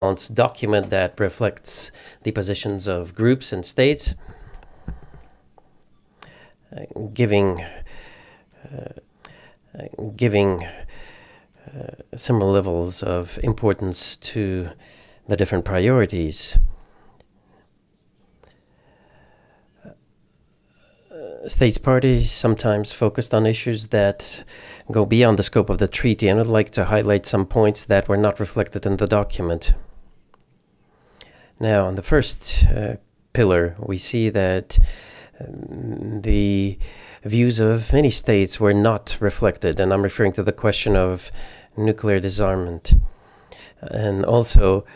document that reflects the positions of groups and states, giving similar levels of importance to the different priorities. States parties sometimes focused on issues that go beyond the scope of the treaty, and I'd like to highlight some points that were not reflected in the document. Now, on the first pillar, we see that the views of many states were not reflected, and I'm referring to the question of nuclear disarmament. And also,